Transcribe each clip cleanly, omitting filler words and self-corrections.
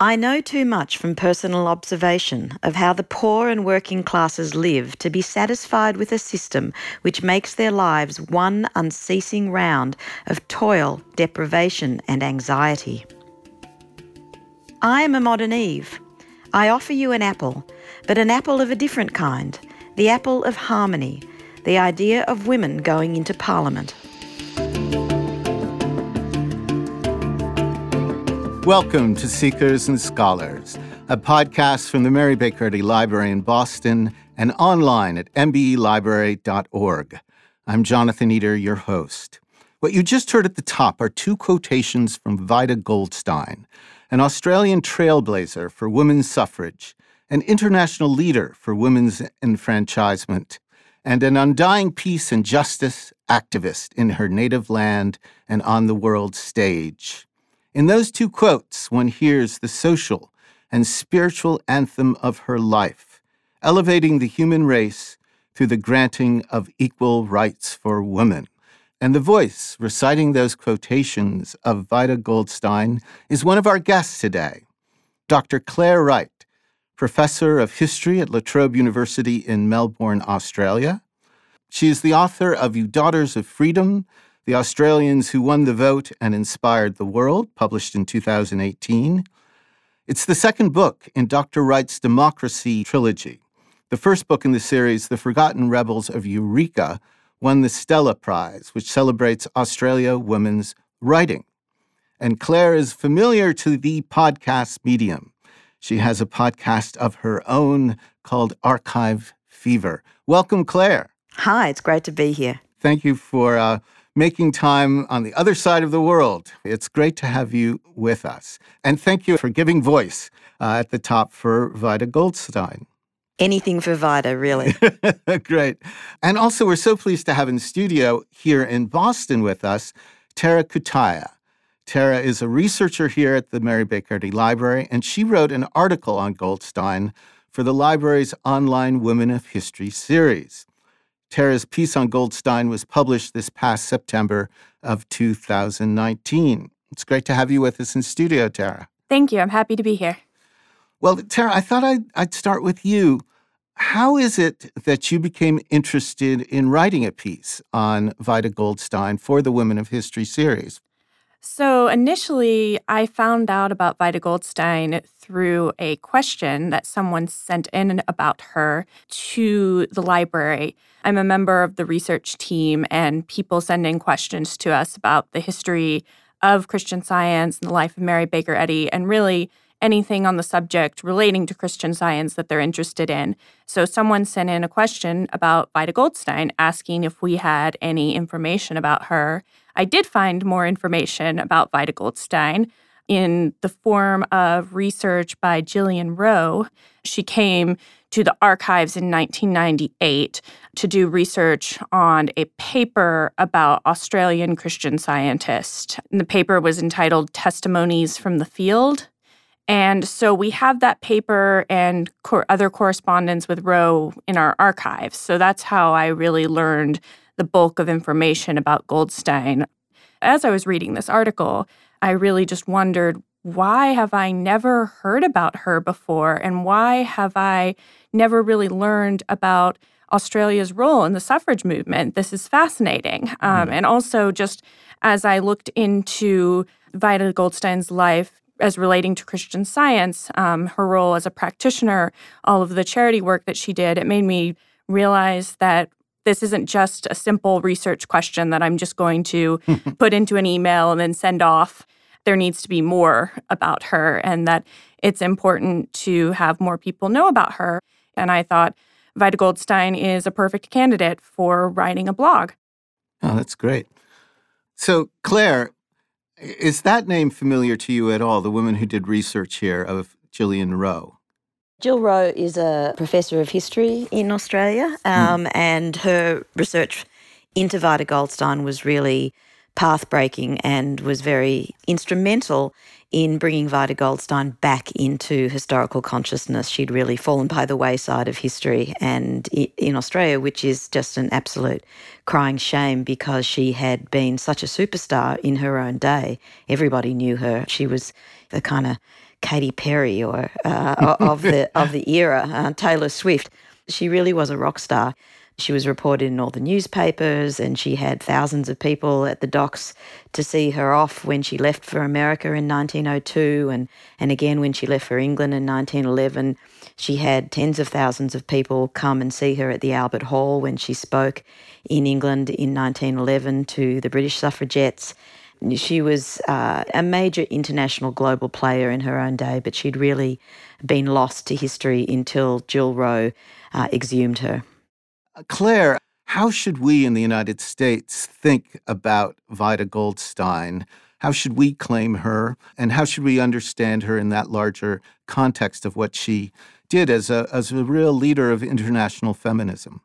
I know too much from personal observation of how the poor and working classes live to be satisfied with a system which makes their lives one unceasing round of toil, deprivation and anxiety. I am a modern Eve. I offer you an apple, but an apple of a different kind, the apple of harmony, the idea of women going into Parliament. Welcome to Seekers and Scholars, a podcast from the Mary Baker Eddy Library in Boston and online at mbelibrary.org. I'm Jonathan Eder, your host. What you just heard at the top are two quotations from Vida Goldstein, an Australian trailblazer for women's suffrage, an international leader for women's enfranchisement, and an undying peace and justice activist in her native land and on the world stage. In those two quotes, one hears the social and spiritual anthem of her life, elevating the human race through the granting of equal rights for women. And the voice reciting those quotations of Vida Goldstein is one of our guests today, Dr. Claire Wright, professor of history at La Trobe University in Melbourne, Australia. She is the author of You Daughters of Freedom, The Australians Who Won the Vote and Inspired the World, published in 2018. It's the second book in Dr. Wright's Democracy trilogy. The first book in the series, The Forgotten Rebels of Eureka, won the Stella Prize, which celebrates Australia women's writing. And Claire is familiar to the podcast medium. She has a podcast of her own called Archive Fever. Welcome, Claire. Hi, it's great to be here. Thank you for making time on the other side of the world. It's great to have you with us. And thank you for giving voice at the top for Vida Goldstein. Anything for Vida, really. Great. And also, we're so pleased to have in studio here in Boston with us, Tara Kutaya. Tara is a researcher here at the Mary Baker Eddy Library, and she wrote an article on Goldstein for the library's online Women of History series. Tara's piece on Goldstein was published this past September of 2019. It's great to have you with us in studio, Tara. Thank you. I'm happy to be here. Well, Tara, I thought I'd start with you. How is it that you became interested in writing a piece on Vida Goldstein for the Women of History series? So initially, I found out about Vida Goldstein through a question that someone sent in about her to the library. I'm a member of the research team, and people send in questions to us about the history of Christian Science and the life of Mary Baker Eddy, and really anything on the subject relating to Christian Science that they're interested in. So someone sent in a question about Vida Goldstein, asking if we had any information about her. I did find more information about Vida Goldstein in the form of research by Gillian Rowe. She came to the archives in 1998 to do research on a paper about Australian Christian scientists. And the paper was entitled Testimonies from the Field. And so we have that paper and other correspondence with Rowe in our archives. So that's how I really learned the bulk of information about Goldstein. As I was reading this article, I really just wondered, why have I never heard about her before? And why have I never really learned about Australia's role in the suffrage movement? This is fascinating. And also, just as I looked into Vida Goldstein's life as relating to Christian Science, her role as a practitioner, all of the charity work that she did, it made me realize that this isn't just a simple research question that I'm just going to put into an email and then send off. There needs to be more about her, and that it's important to have more people know about her. And I thought Vida Goldstein is a perfect candidate for writing a blog. Oh, that's great. So, Claire, is that name familiar to you at all, the woman who did research here of Gillian Rowe? Jill Rowe is a professor of history in Australia, and her research into Vida Goldstein was really path-breaking and was very instrumental in bringing Vida Goldstein back into historical consciousness. She'd really fallen by the wayside of history and in Australia, which is just an absolute crying shame because she had been such a superstar in her own day. Everybody knew her. She was the kind of Katy Perry or of the era, Taylor Swift. She really was a rock star. She was reported in all the newspapers, and she had thousands of people at the docks to see her off when she left for America in 1902 and again when she left for England in 1911. She had tens of thousands of people come and see her at the Albert Hall when she spoke in England in 1911 to the British suffragettes. She was a major international global player in her own day, but she'd really been lost to history until Jill Rowe exhumed her. Claire, how should we in the United States think about Vida Goldstein? How should we claim her? And how should we understand her in that larger context of what she did as a real leader of international feminism?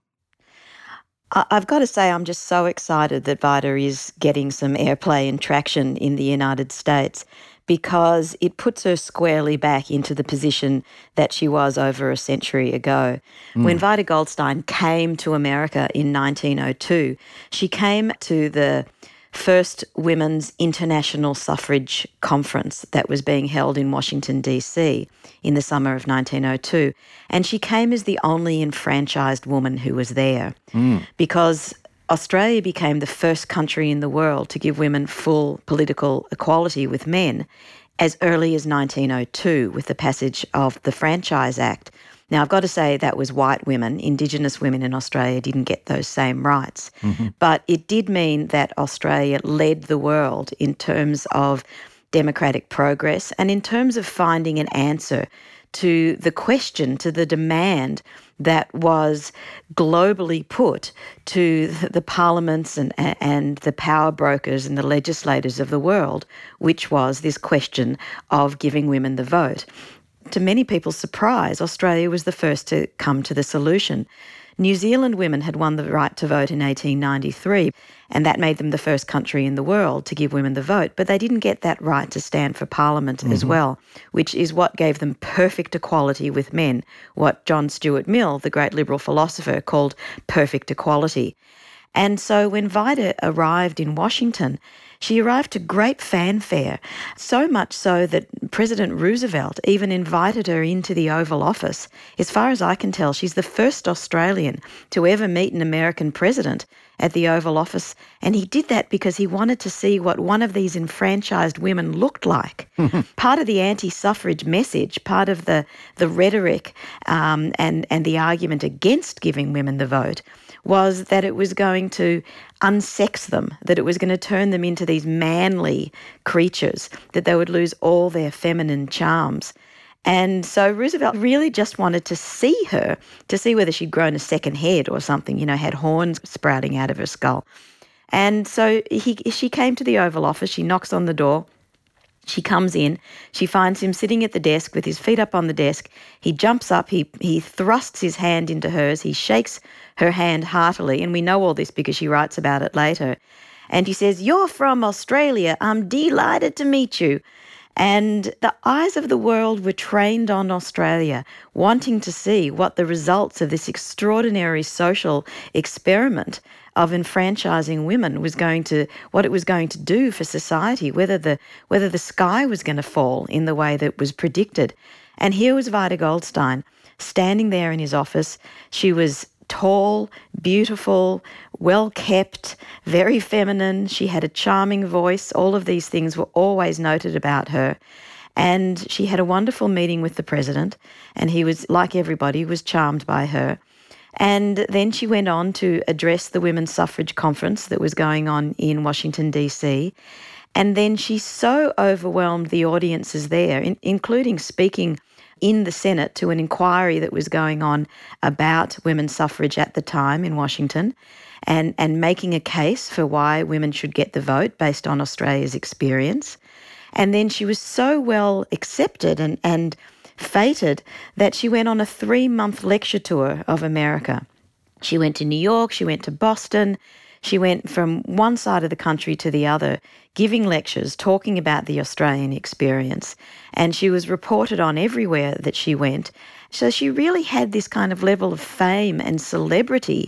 I've got to say, I'm just so excited that Vida is getting some airplay and traction in the United States, because it puts her squarely back into the position that she was over a century ago. When Vida Goldstein came to America in 1902, she came to the first Women's International Suffrage Conference that was being held in Washington, D.C. in the summer of 1902. And she came as the only enfranchised woman who was there because Australia became the first country in the world to give women full political equality with men as early as 1902 with the passage of the Franchise Act. Now, I've got to say that was white women. Indigenous women in Australia didn't get those same rights. But it did mean that Australia led the world in terms of democratic progress and in terms of finding an answer to the question, to the demand that was globally put to the parliaments and the power brokers and the legislators of the world, which was this question of giving women the vote. To many people's surprise, Australia was the first to come to the solution. New Zealand women had won the right to vote in 1893, and that made them the first country in the world to give women the vote. But they didn't get that right to stand for parliament as well, which is what gave them perfect equality with men, what John Stuart Mill, the great liberal philosopher, called perfect equality. And so when Vida arrived in Washington, she arrived to great fanfare, so much so that President Roosevelt even invited her into the Oval Office. As far as I can tell, she's the first Australian to ever meet an American president at the Oval Office, and he did that because he wanted to see what one of these enfranchised women looked like. Part of the anti-suffrage message, part of the rhetoric and the argument against giving women the vote was that it was going to unsex them, that it was going to turn them into these manly creatures, that they would lose all their feminine charms. And so Roosevelt really just wanted to see her, to see whether she'd grown a second head or something, had horns sprouting out of her skull. And so she came to the Oval Office, she knocks on the door. She comes in, she finds him sitting at the desk with his feet up on the desk. He jumps up, he thrusts his hand into hers, he shakes her hand heartily, and we know all this because she writes about it later. And he says, "You're from Australia, I'm delighted to meet you." And the eyes of the world were trained on Australia, wanting to see what the results of this extraordinary social experiment of enfranchising women what it was going to do for society, whether the sky was going to fall in the way that was predicted. And here was Vida Goldstein standing there in his office. She was tall, beautiful, well-kept, very feminine. She had a charming voice. All of these things were always noted about her. And she had a wonderful meeting with the president, and he was, like everybody, was charmed by her. And then she went on to address the Women's Suffrage Conference that was going on in Washington, D.C. And then she so overwhelmed the audiences there, including speaking in the Senate to an inquiry that was going on about women's suffrage at the time in Washington, and making a case for why women should get the vote based on Australia's experience. And then she was so well accepted and fated that she went on a 3-month lecture tour of America. She went to New York, she went to Boston, she went from one side of the country to the other, giving lectures, talking about the Australian experience. And she was reported on everywhere that she went. So she really had this kind of level of fame and celebrity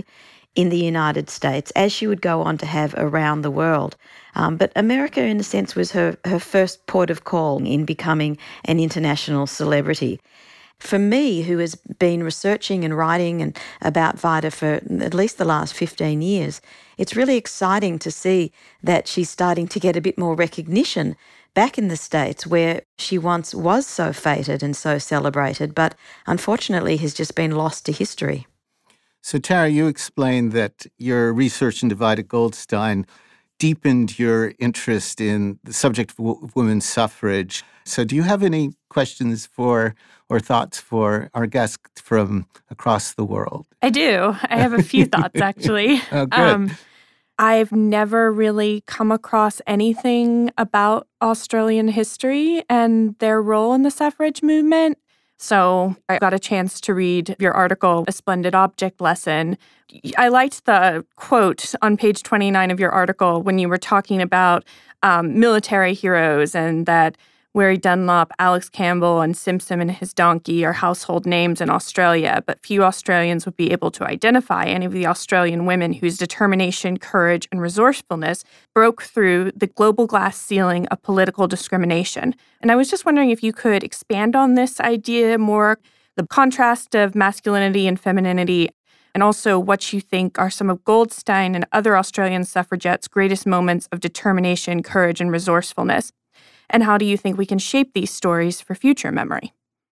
in the United States, as she would go on to have around the world. But America, in a sense, was her first port of call in becoming an international celebrity. For me, who has been researching and writing about Vida for at least the last 15 years, it's really exciting to see that she's starting to get a bit more recognition back in the States, where she once was so feted and so celebrated, but unfortunately has just been lost to history. So, Tara, you explained that your research into Vida Goldstein deepened your interest in the subject of women's suffrage. So do you have any questions for or thoughts for our guests from across the world? I do. I have a few thoughts, actually. Oh, good. I've never really come across anything about Australian history and their role in the suffrage movement. So I got a chance to read your article, A Splendid Object Lesson. I liked the quote on page 29 of your article when you were talking about military heroes, and that Wary Dunlop, Alex Campbell, and Simpson and his donkey are household names in Australia, but few Australians would be able to identify any of the Australian women whose determination, courage, and resourcefulness broke through the global glass ceiling of political discrimination. And I was just wondering if you could expand on this idea more, the contrast of masculinity and femininity, and also what you think are some of Goldstein and other Australian suffragettes' greatest moments of determination, courage, and resourcefulness. And how do you think we can shape these stories for future memory?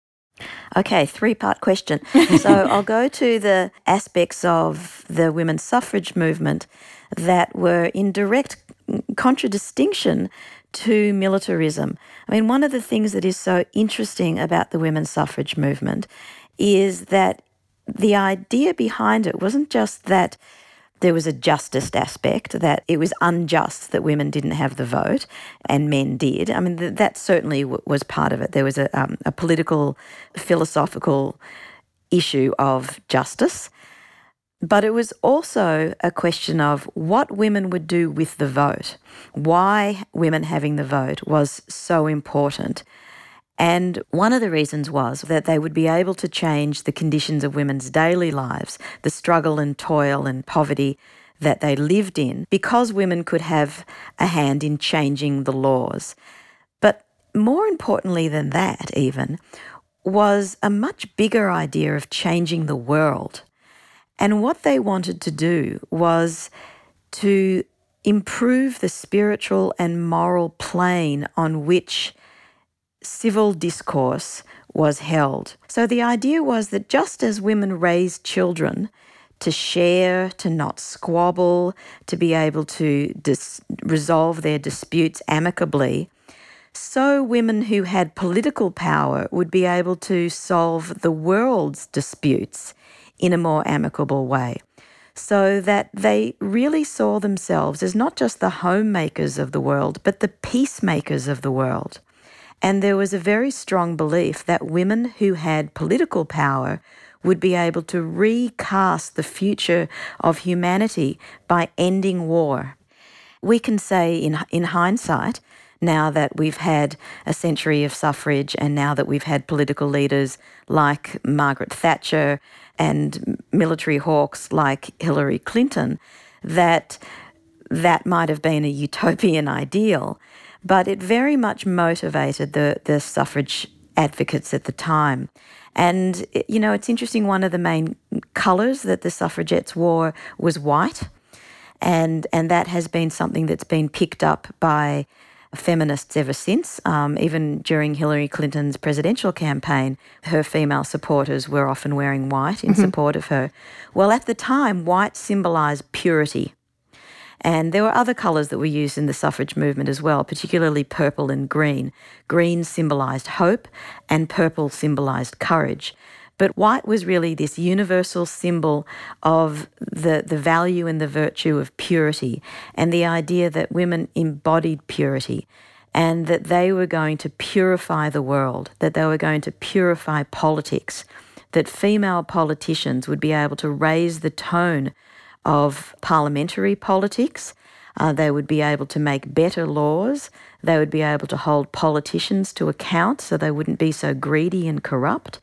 Okay, three-part question. So I'll go to the aspects of the women's suffrage movement that were in direct contradistinction to militarism. I mean, one of the things that is so interesting about the women's suffrage movement is that the idea behind it wasn't just that there was a justice aspect, that it was unjust that women didn't have the vote and men did. I mean, that certainly was part of it. There was a political, philosophical issue of justice. But it was also a question of what women would do with the vote, why women having the vote was so important. And one of the reasons was that they would be able to change the conditions of women's daily lives, the struggle and toil and poverty that they lived in, because women could have a hand in changing the laws. But more importantly than that even, was a much bigger idea of changing the world. And what they wanted to do was to improve the spiritual and moral plane on which civil discourse was held. So the idea was that just as women raised children to share, to not squabble, to be able to resolve their disputes amicably, so women who had political power would be able to solve the world's disputes in a more amicable way. So that they really saw themselves as not just the homemakers of the world, but the peacemakers of the world. And there was a very strong belief that women who had political power would be able to recast the future of humanity by ending war. We can say in hindsight, now that we've had a century of suffrage and now that we've had political leaders like Margaret Thatcher and military hawks like Hillary Clinton, that might have been a utopian ideal. But it very much motivated the suffrage advocates at the time. And, you know, it's interesting, one of the main colours that the suffragettes wore was white. And that has been something that's been picked up by feminists ever since. Even during Hillary Clinton's presidential campaign, her female supporters were often wearing white in support of her. Well, at the time, white symbolised purity. And there were other colours that were used in the suffrage movement as well, particularly purple and green. Green symbolised hope and purple symbolised courage. But white was really this universal symbol of the value and the virtue of purity, and the idea that women embodied purity, and that they were going to purify the world, that they were going to purify politics, that female politicians would be able to raise the tone of parliamentary politics. They would be able to make better laws. They would be able to hold politicians to account so they wouldn't be so greedy and corrupt.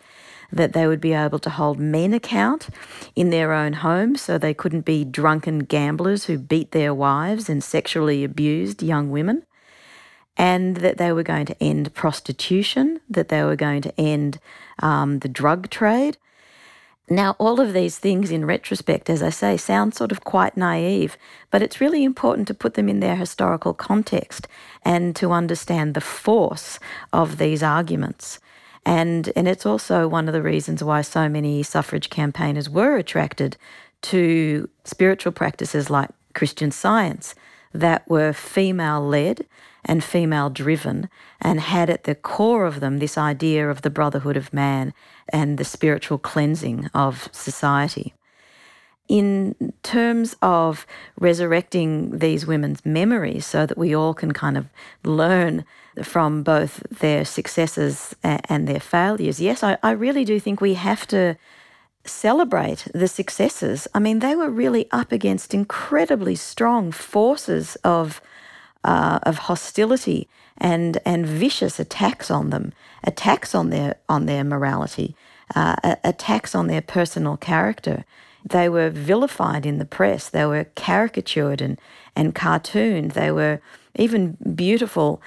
that they would be able to hold men account in their own homes, so they couldn't be drunken gamblers who beat their wives and sexually abused young women, and that they were going to end prostitution, that they were going to end the drug trade. Now, all of these things in retrospect, as I say, sound sort of quite naive, but it's really important to put them in their historical context and to understand the force of these arguments. And it's also one of the reasons why so many suffrage campaigners were attracted to spiritual practices like Christian Science that were female-led and female-driven and had at the core of them this idea of the brotherhood of man and the spiritual cleansing of society. In terms of resurrecting these women's memories so that we all can kind of learn from both their successes and their failures, yes, I really do think we have to celebrate the successes. I mean, they were really up against incredibly strong forces of hostility and vicious attacks on them, attacks on their morality, attacks on their personal character. They were vilified in the press. They were caricatured and cartooned. They were even beautiful,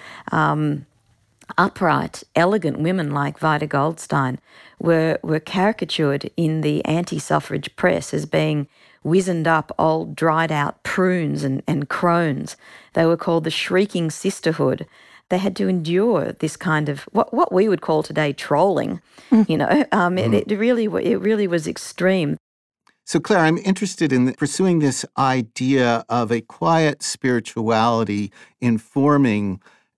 upright, elegant women like Vida Goldstein were caricatured in the anti-suffrage press as being wizened up old dried out prunes and crones. They were called the Shrieking Sisterhood. They had to endure this kind of what we would call today trolling. It really was extreme. So, Claire, I'm interested in pursuing this idea of a quiet spirituality informing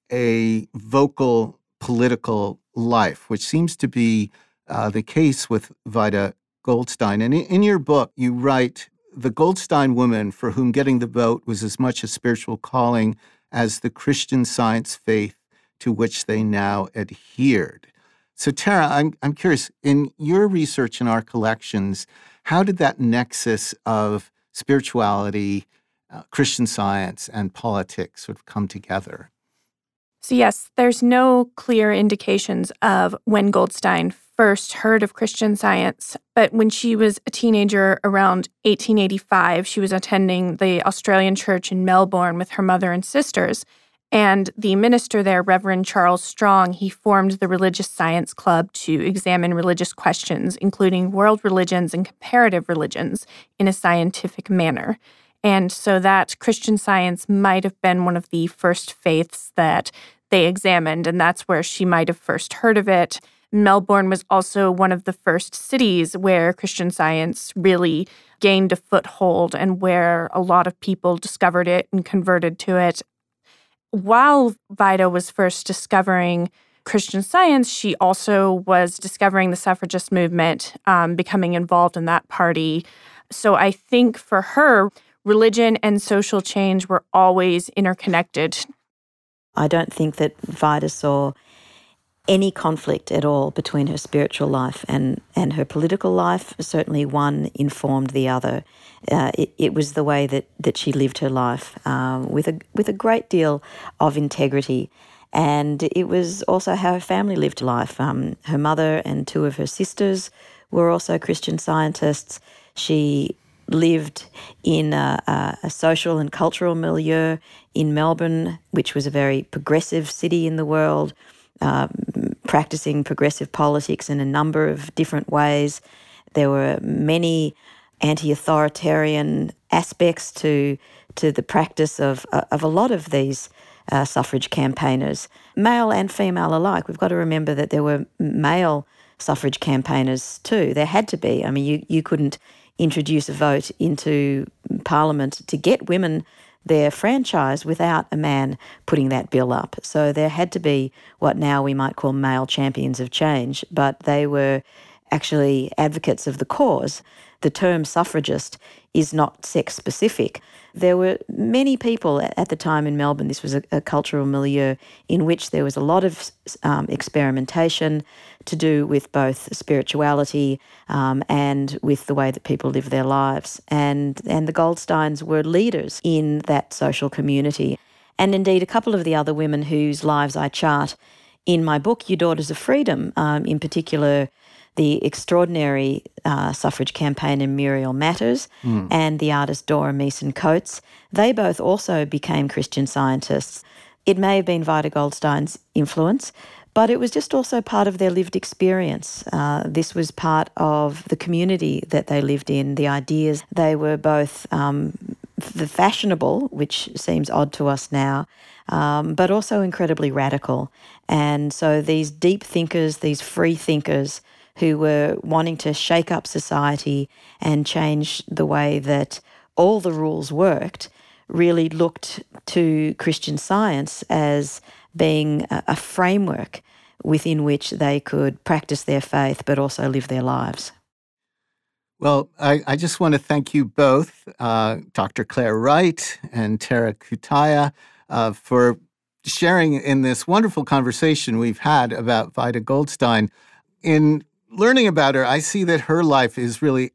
a vocal political life, which seems to be the case with Vida Goldstein. And in your book, you write, the Goldstein woman for whom getting the vote was as much a spiritual calling as the Christian Science faith to which they now adhered. So, Tara, I'm curious, in your research in our collections, how did that nexus of spirituality, Christian Science, and politics sort of come together? So yes, there's no clear indications of when Goldstein first heard of Christian Science, but when she was a teenager around 1885, she was attending the Australian church in Melbourne with her mother and sisters, and the minister there, Reverend Charles Strong, he formed the Religious Science Club to examine religious questions, including world religions and comparative religions, in a scientific manner. And so that Christian Science might have been one of the first faiths that they examined, and that's where she might have first heard of it. Melbourne was also one of the first cities where Christian Science really gained a foothold and where a lot of people discovered it and converted to it. While Vida was first discovering Christian Science, she also was discovering the suffragist movement, becoming involved in that party. So I think for her, religion and social change were always interconnected. I don't think that Vida saw any conflict at all between her spiritual life and her political life. Certainly one informed the other. It was the way that she lived her life with a great deal of integrity. And it was also how her family lived life. Her mother and two of her sisters were also Christian Scientists. She lived in a social and cultural milieu in Melbourne, which was a very progressive city in the world, practicing progressive politics in a number of different ways. There were many anti-authoritarian aspects to the practice of a lot of these suffrage campaigners, male and female alike. We've got to remember that there were male suffrage campaigners too. There had to be. I mean, you couldn't introduce a vote into Parliament to get women their franchise without a man putting that bill up. So there had to be what now we might call male champions of change, but they were actually advocates of the cause. The term suffragist is not sex-specific. There were many people at the time in Melbourne, this was a cultural milieu in which there was a lot of experimentation to do with both spirituality and with the way that people live their lives. And the Goldsteins were leaders in that social community. And indeed, a couple of the other women whose lives I chart in my book, Your Daughters of Freedom, in particular, the extraordinary suffrage campaigner Muriel Matters and the artist Dora Meeson Coates. They both also became Christian Scientists. It may have been Vida Goldstein's influence, but it was just also part of their lived experience. This was part of the community that they lived in, the ideas. They were both the fashionable, which seems odd to us now, but also incredibly radical. And so these deep thinkers, these free thinkers who were wanting to shake up society and change the way that all the rules worked, really looked to Christian Science as being a framework within which they could practice their faith but also live their lives. Well, I just want to thank you both, Dr. Claire Wright and Tara Cutaia, for sharing in this wonderful conversation we've had about Vida Goldstein. In learning about her, I see that her life is really